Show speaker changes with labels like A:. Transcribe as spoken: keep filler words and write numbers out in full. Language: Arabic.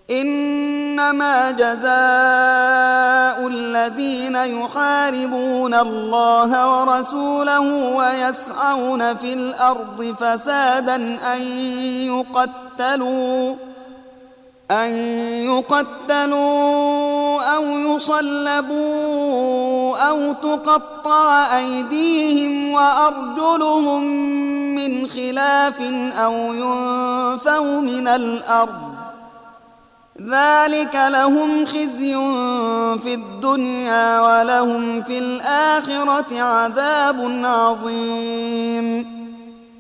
A: إنما جزاء الذين يحاربون الله ورسوله ويسعون في الأرض فسادا أن يقتلوا أن يقتلوا أو يصلبوا أو تقطع أيديهم وأرجلهم من خلاف أو ينفوا من الأرض ذلك لهم خزي في الدنيا ولهم في الآخرة عذاب عظيم.